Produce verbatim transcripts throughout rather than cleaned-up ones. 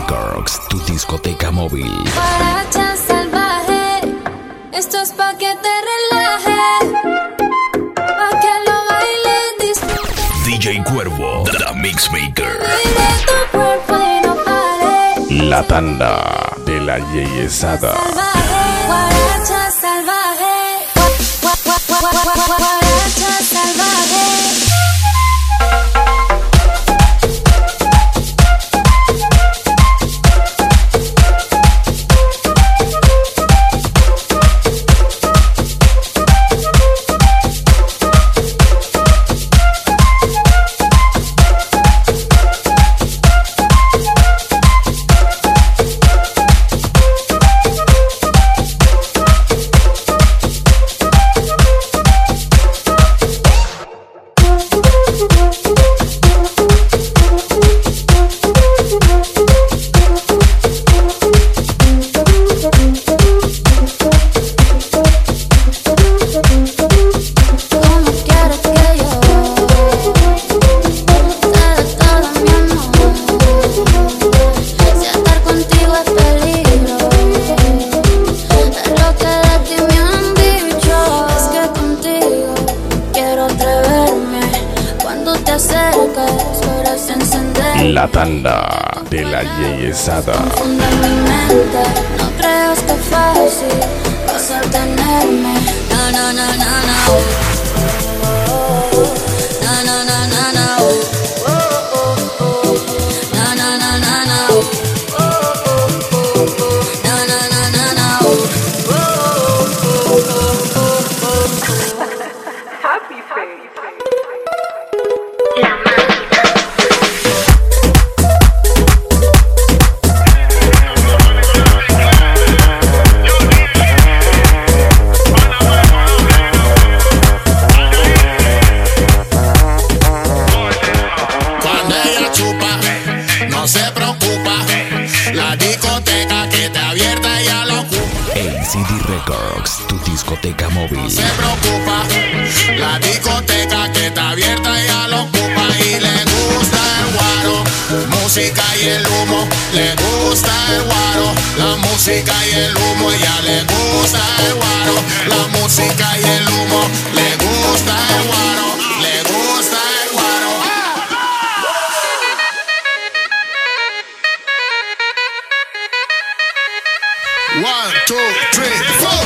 Records, tu discoteca móvil. Guaracha salvaje, esto es pa' que te relajes, pa' que lo bailen, disfruten. D J Cuervo, The Mixmaker. Mire tu cuerpo y no pare. La tanda de la yeyesada. Salvaje, guaracha salvaje, gua- gua- gua- gua- gua- gua- guaracha salvaje. La tanda de la yeyesada. Confunde mi mente, no creas que es fácil vas a tenerme. No, no, no, no, no. No, no, no, no, no. No, no, no, no, no. No, no, no, no, no. Happy face. C D Records, tu discoteca móvil. No se preocupa, la discoteca que está abierta ya lo ocupa. Y le gusta el guaro, música y el humo. Le gusta el guaro, la música y el humo. Ella le gusta el guaro, la música y el humo. Le gusta el guaro, le gusta el guaro. One, two, three, four.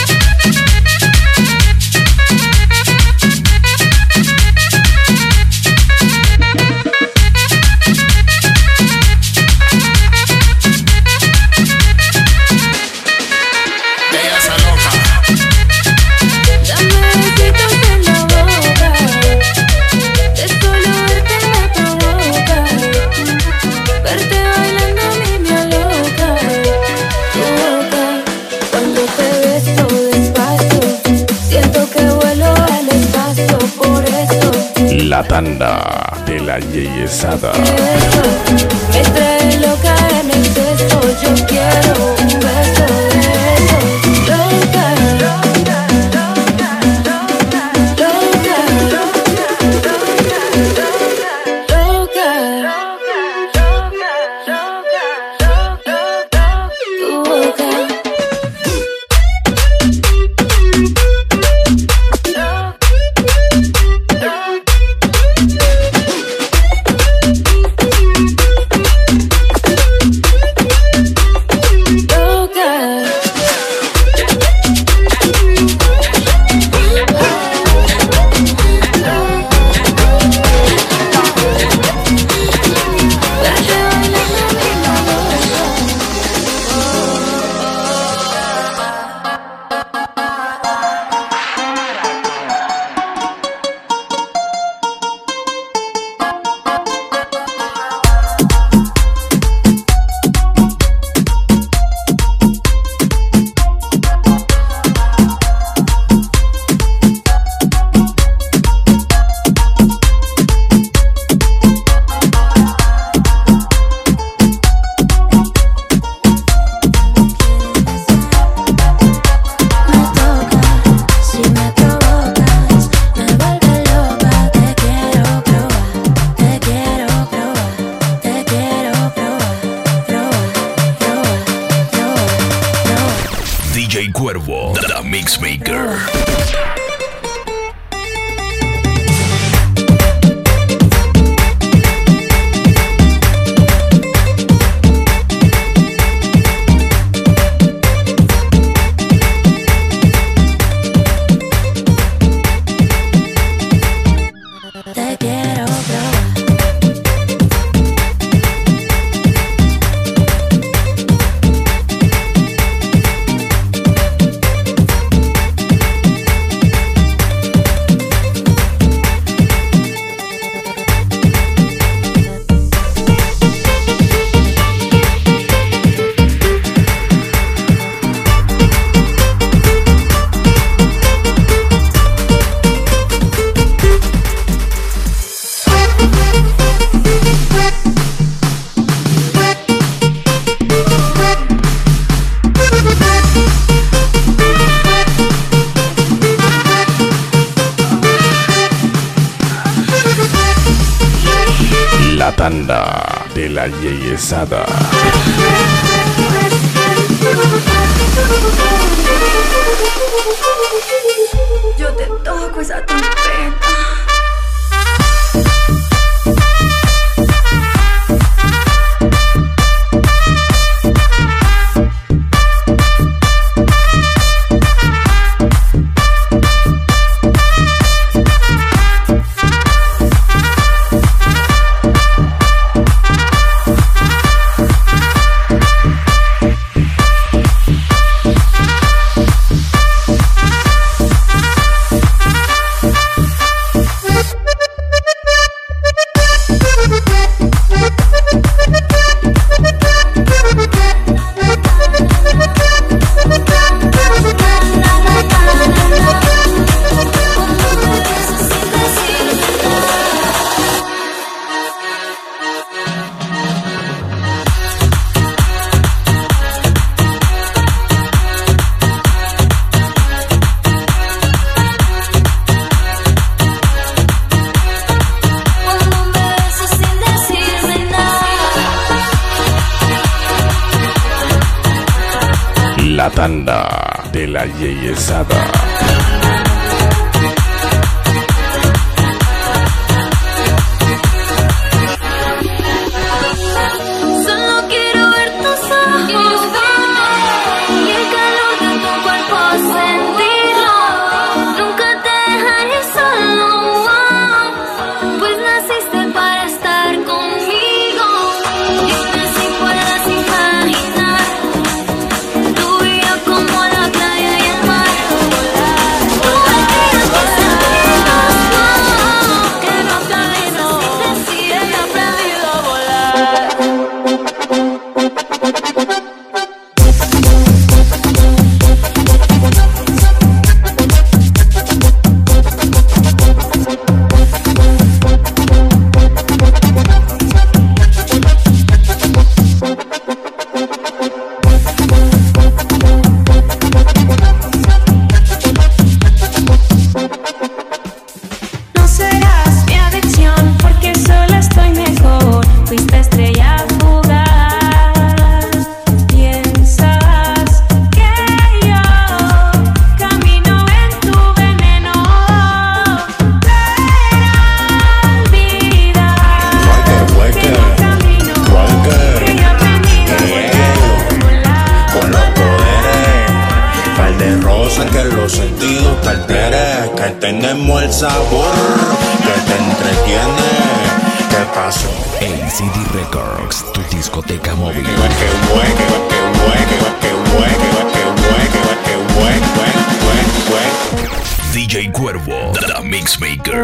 La tanda de la yeyesada. Me trae loca en exceso, yo quiero un beso de esos. Loca, loca, loca, loca, loca, loca, loca, loca, tu boca. Cuervo, The Mixmaker. Te quiero probar. La tanda de la yeyesada. Yo te toco esa trompeta. La tanda de la yeyesada. Solo quiero ver tus ojos y el calor de tu cuerpo sentirlo. Nunca te dejaré solo, pues naciste para estar conmigo. Dime si puedes imaginar tu vida como la playa y el mar. Tú me tiras que que no aprendido, que no he aprendido a volar. No serás mi adicción porque sola estoy mejor. Fuiste estrella fugaz. Piensas que yo camino en tu veneno. Pero olvida que no camino, que yo he aprendido a volar. Con los poderes, par de rosas que los sentidos te alteres, que tenemos el sabor que te entretiene. ¿Qué pasó? A C D Records, tu discoteca móvil. Que hue, que hue, que hue, que hue, que hue, que hue, que hue, hue, hue. D J Cuervo, The Mixmaker.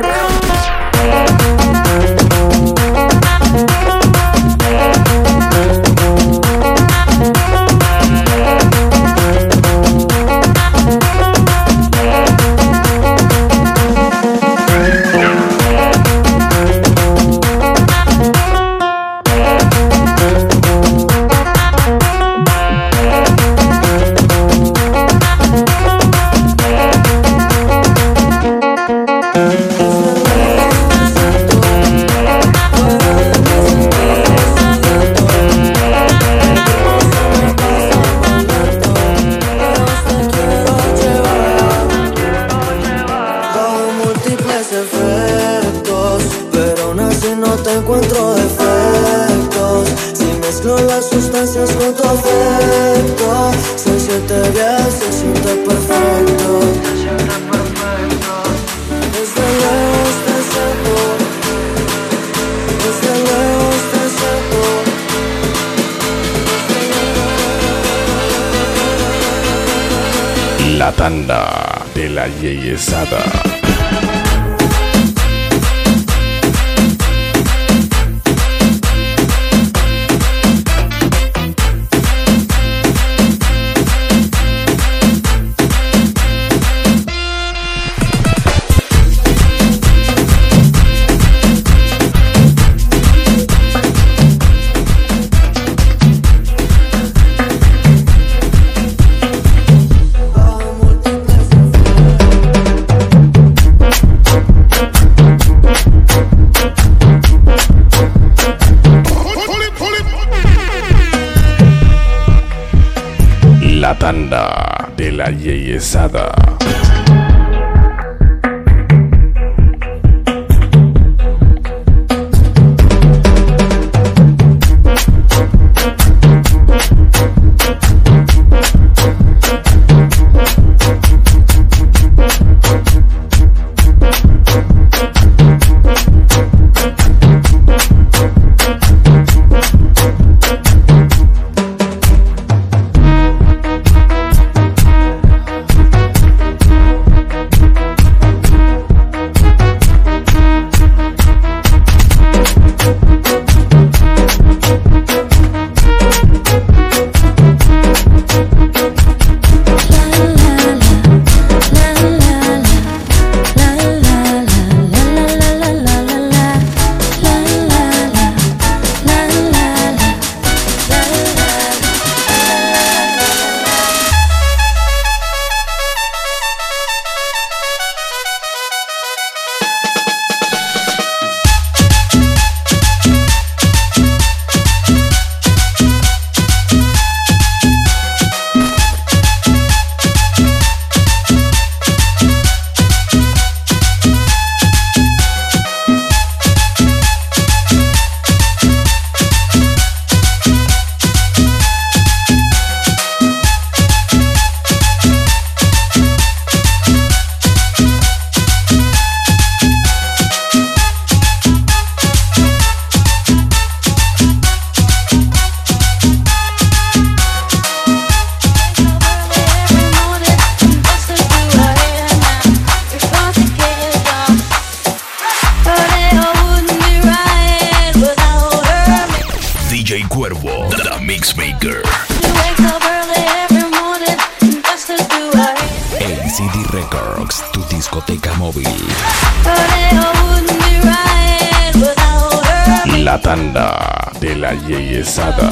Puedo Mezclo las sustancias con tu afecto. Se siente bien, se siente perfecto. Desde lejos te siento. Desde lejos te siento. La tanda de la yeyesada. La tanda de la yeyesada. Mixmaker. A C D Records, tu discoteca móvil. La tanda de la yeyesada.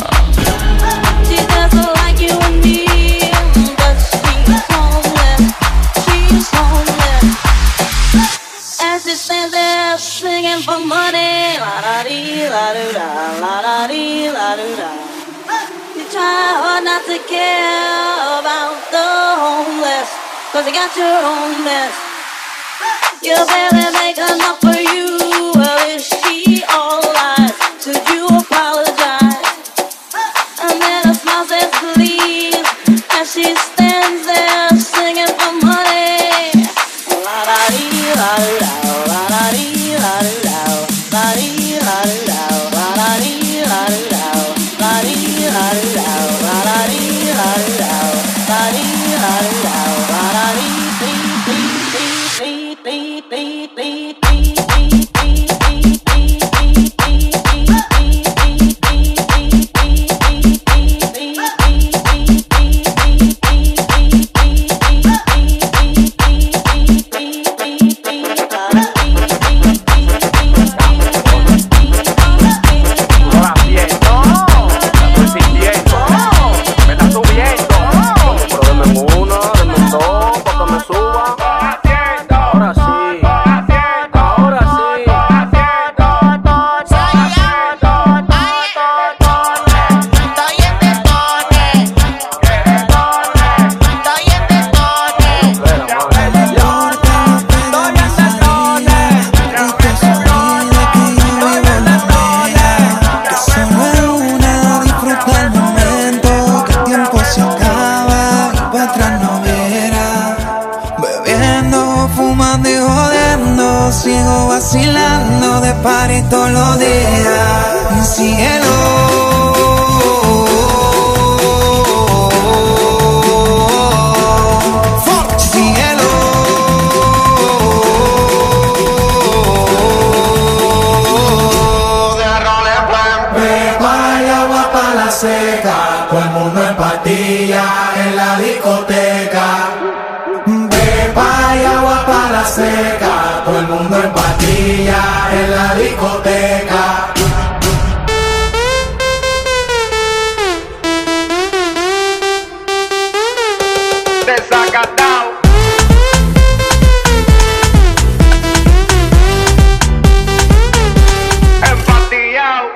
Singing for money, la da dee, la do da, la da dee, la do da. You try hard not to care about the homeless, 'cause you got your own mess. You barely make enough for you. Well, is she all lies? Should you apologize? And then a smile says please, as she stands there singing for money. La da dee, la do da, la da dee, la do da, la dee, la do da, la da dee, la do da, la dee, la do da, la da dee, la do da, la dee, la do da, la da dee, dee, dee, dee, dee, dee, dee, dee, dee, dee. party todos los días. Cielo. Seca, todo el mundo en patilla en la discoteca. Pepa y agua para la seca, todo el mundo en patilla en la discoteca. Desacatado. Empatillado.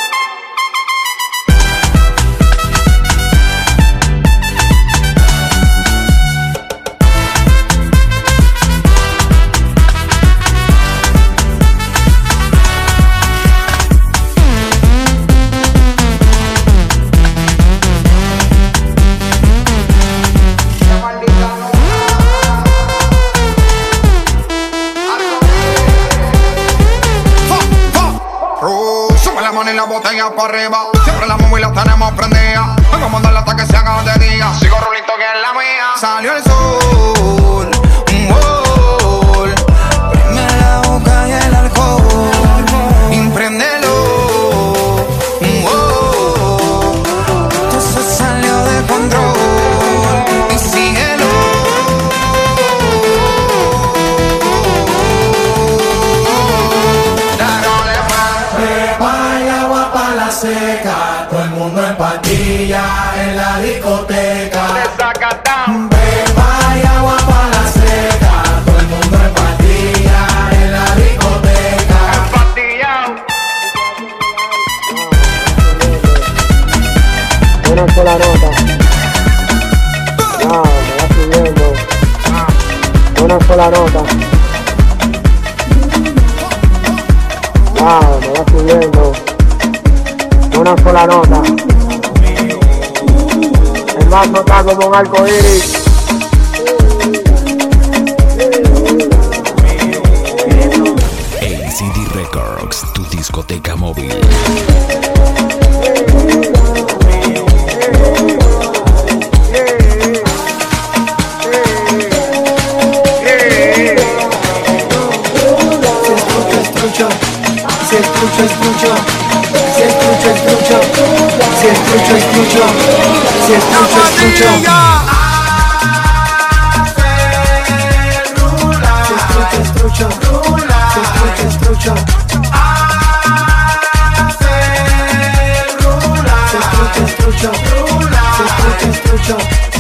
Y la botella para arriba, siempre la móvil la tenemos prendida. Vamos a mandarla hasta que se haga de día. Sigo rulito que es la mía. Salió el sol, un gol. Prime la boca y el alcohol. Impréndelo, un gol. Todo se salió de control. Y síguelo. Seca, todo el mundo en patilla en la discoteca. Desacatado. Pepa y agua para la seca, todo el mundo en patilla en la discoteca. Empatillado. Una sola nota. Wow, me va subiendo. Una sola nota. Wow, me va subiendo. Una sola nota. El vaso está como un arco iris. A C D Records, tu discoteca móvil. Si el trucho es trucho, si el trucho es trucho, si el trucho es trucho, si el trucho es trucho. Si el trucho es trucho, si el trucho es trucho. Si el trucho es trucho, si el trucho es trucho.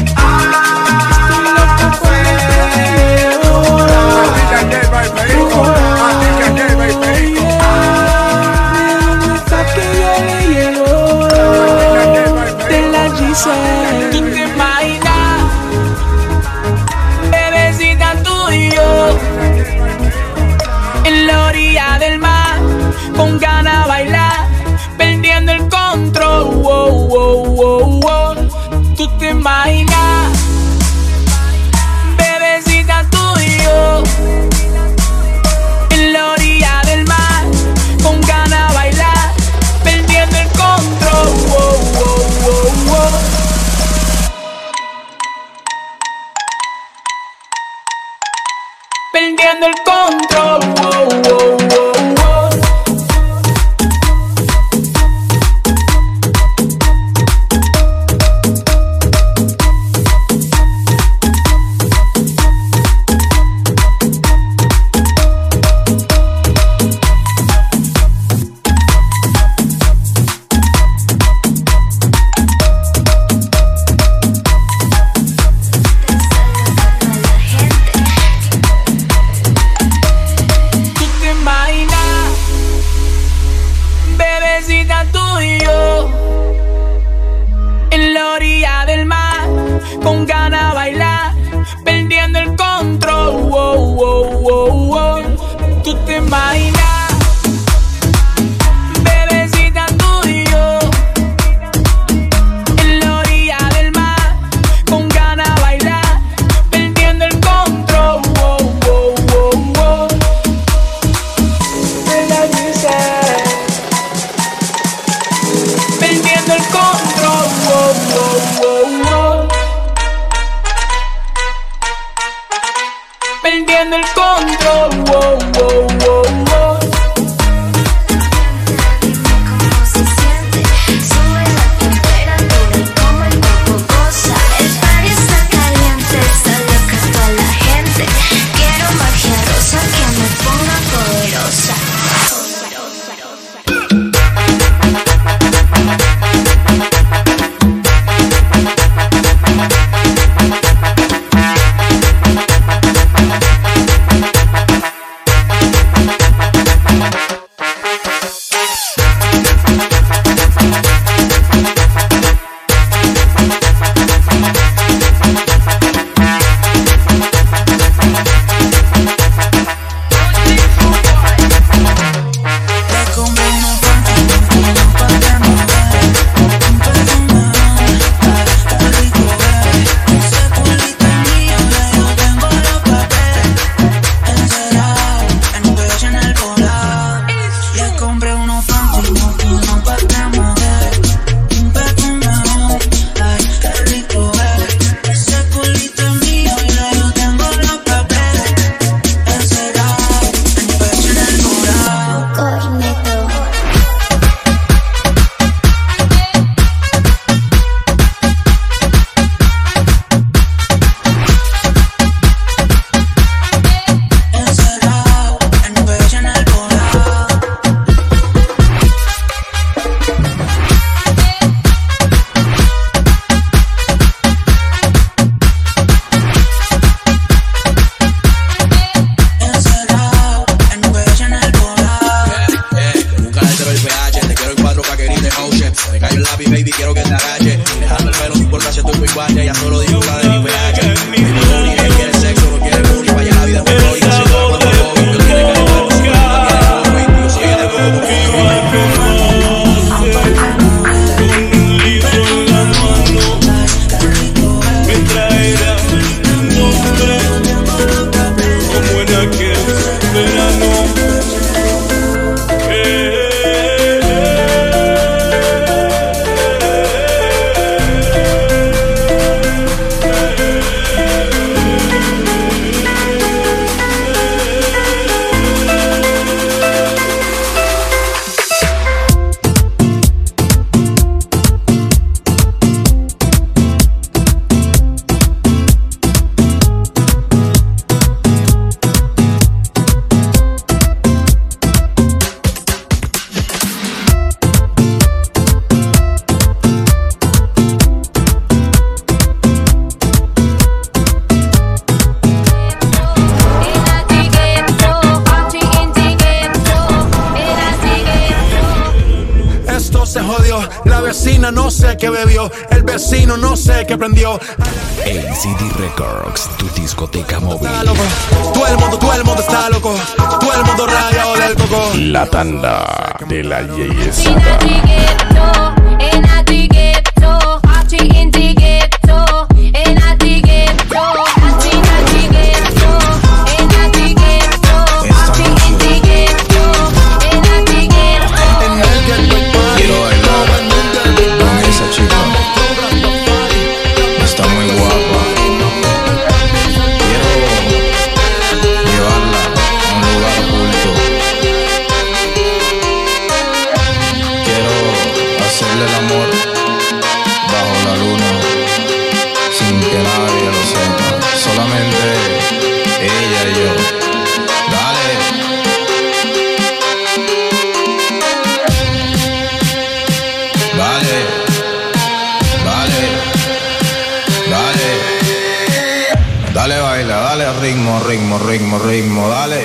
Tú te imaginas, bebecita, tú y yo en la orilla del mar, con ganas de bailar, perdiendo el control. Wow, wow, wow, wow. Tú te imaginas, bebecita, tú y yo en la orilla del mar, con ganas de bailar, perdiendo el control. Wow, wow, wow, wow. Perdiendo el control, wow, wow, wow, wow. papi, baby, quiero que te agache. Dejando el pelo, no importa si estoy muy guacha. Ya solo disfruta de mi pH. Baby, booty, él quiere sexo, no quiere booty. Vaya la vida es un hobby, casi todo cuando hobby. Yo quiere que le muevo, si no quiere hobby. Yo soy el eco como no sé qué bebió, el vecino no sé qué prendió. A C D Records, tu discoteca móvil. Todo el mundo, todo el mundo está loco. Todo el mundo rayado del coco. La tanda de la yeyesada. Ritmo, ritmo, ritmo, ritmo, dale.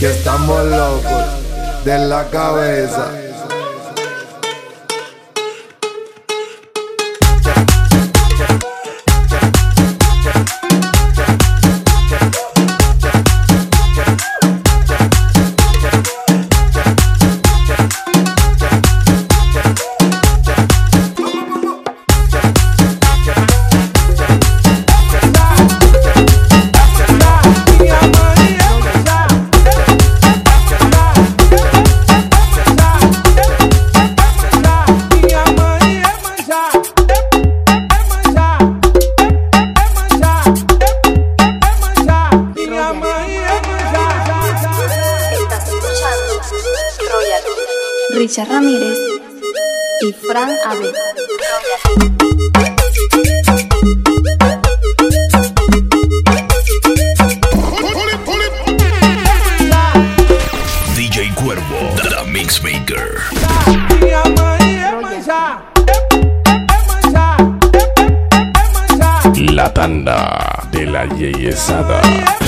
que estamos locos de la cabeza. Richard Ramírez y Fran Abel. D J Cuervo, The Mixmaker. La tanda de la yeyesada.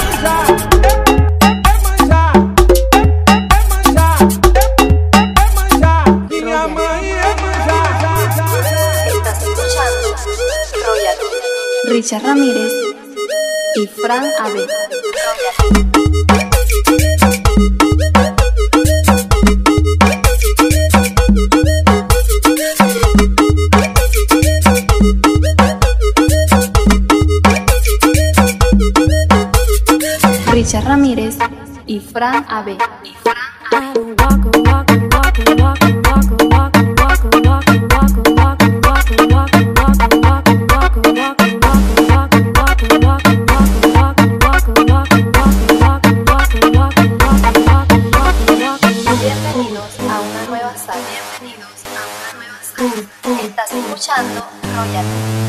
Richard Ramírez y Fran Abel. Richard Ramírez y Fran Abel. Estás escuchando Royal.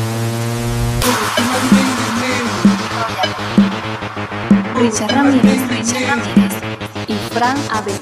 Richard Ramírez, Richard Ramírez y Fran Abel.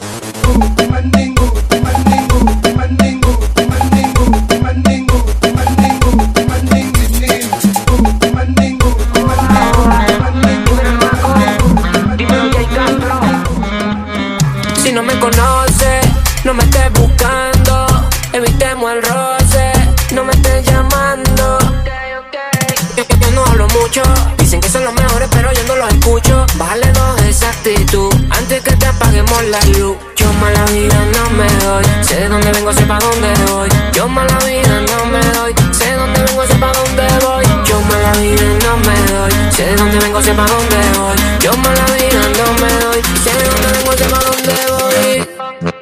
Si no me conoces, no me estés buscando. Evitemos el roce, no me estés llamando. Yo, yo, yo no hablo mucho, dicen que son los mejores pero yo no los escucho. Bájale dos de esa actitud, antes que te apaguemos la luz. Yo mala vida no me doy, sé de dónde vengo, sé pa' dónde voy. Yo mala vida no me doy, sé de dónde vengo, sé pa' dónde voy. Yo mala vida no me doy, sé de dónde vengo, sé pa' dónde voy. Yo mala vida no me doy, sé de dónde vengo, sé pa' dónde voy.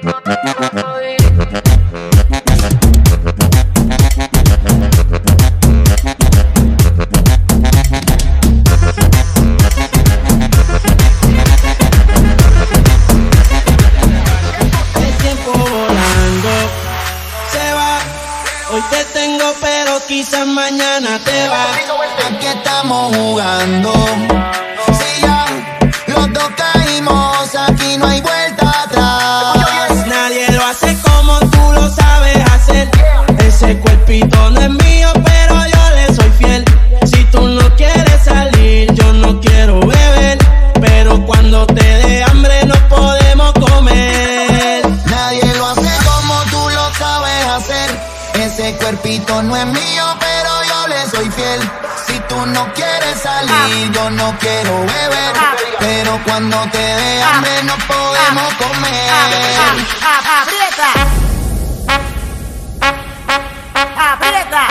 Quizás mañana te va. Aquí estamos jugando. Si ya los dos caímos, aquí no hay vuelta atrás. Nadie lo hace como tú lo sabes hacer. Ese cuerpito no es mío, pero yo le soy fiel. Si tú no quieres salir, yo no quiero beber. Pero cuando te dé hambre no podemos comer. Nadie lo hace como tú lo sabes hacer. Ese cuerpito no es mío, pero yo le soy fiel. Si tú no quieres salir, yo no quiero beber. Pero cuando te dé hambre no podemos comer. ¡Aprieta! ¡Aprieta!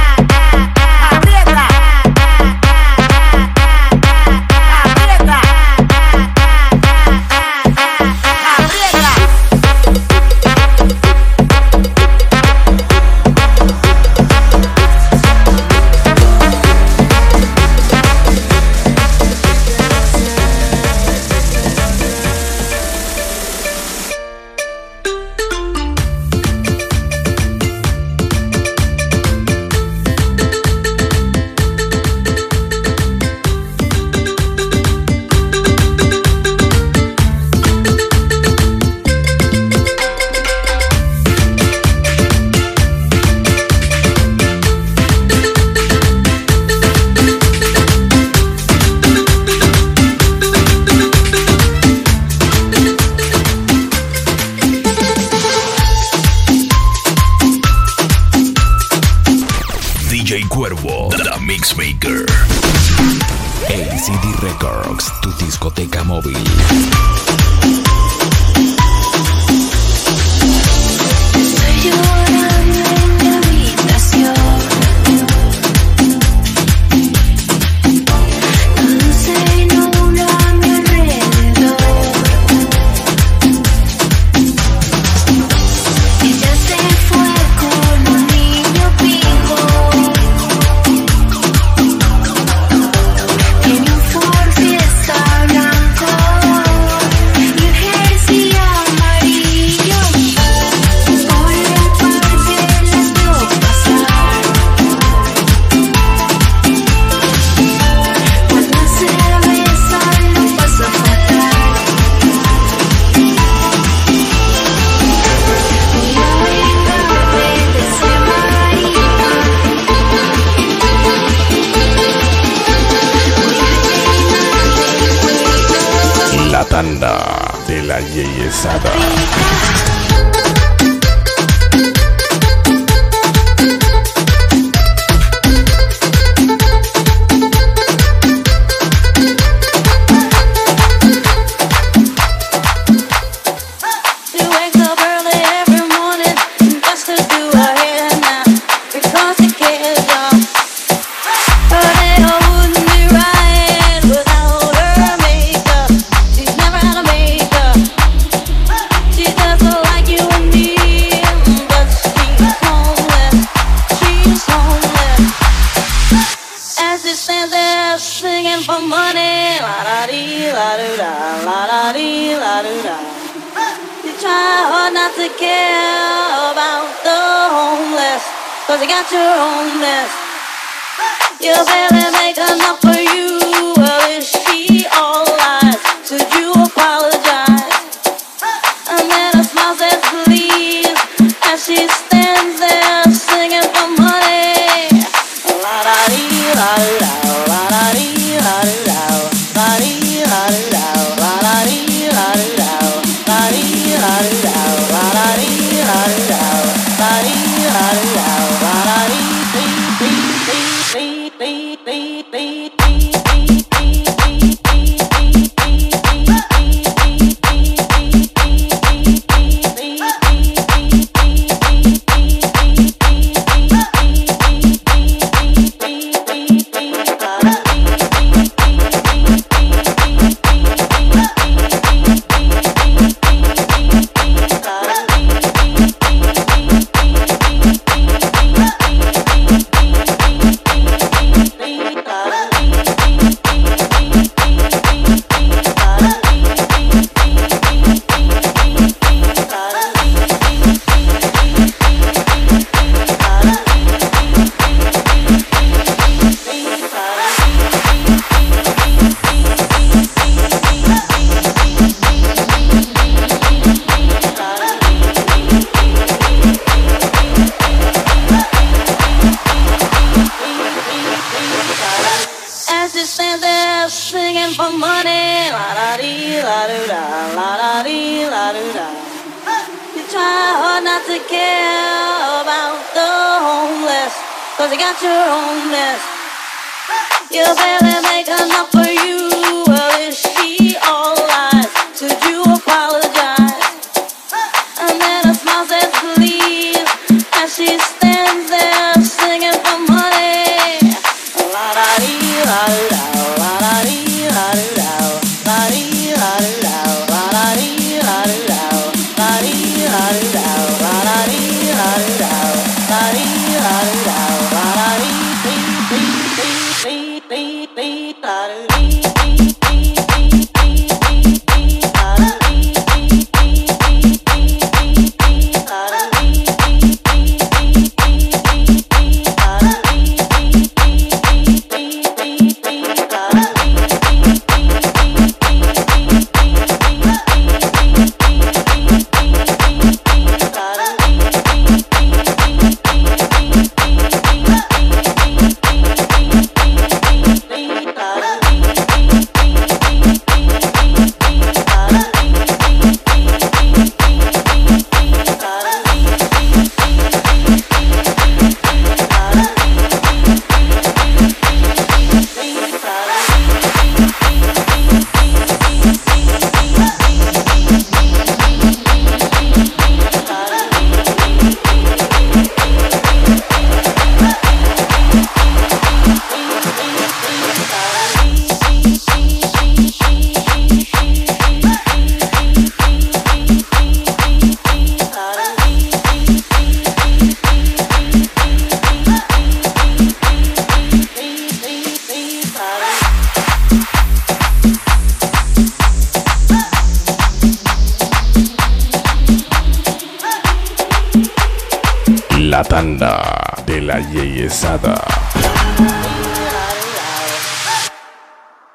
Aprieta. Records, tu discoteca móvil. Estoy llorando en mi habitación. No sé, no uno a mi alrededor. Ella se fue con un niño pijo. Tiene un Ford Fiesta blanco y un jersey amarillo. Por el parque las vio pasar. Cuando se besan lo pasa fatal. Ella venga de ese marito. La tanda de la yeyesada. She wakes up early every morning just to do her hair now because she cares, y'all. Her hair wouldn't be right without her makeup. She's never had a makeup. She doesn't like you and me, but she's homeless. She's homeless. As she stands there singing for money, la da dee la do da, la da dee la do da. You try hard not to care about the homeless, cause you got your own mess. You barely make enough for you. Well, is she all lies? Should you apologize? And then a smile says please as she stands there singing for money. La da dee la do da, la da dee la do da, la dee la do da, la da dee la do da, la dee la do da, la da dee la do da, la dee la do da, la da dee dee dee dee dee dee dee dee As she stands there singing for money, la da dee la do da, la da dee la do da. You try hard not to care about the homeless, cause you got your own mess. You barely make enough for you. Well, is she all lies? Should you apologize? And then a smile says please as she stands there singing for money. La da dee la do da, la da dee la do da, la dee la do da, la da dee la do da, la dee la do da, la da dee la do da, la dee la do da, la da dee dee dee dee dee dee dee la do dee. La tanda de la yeyesada.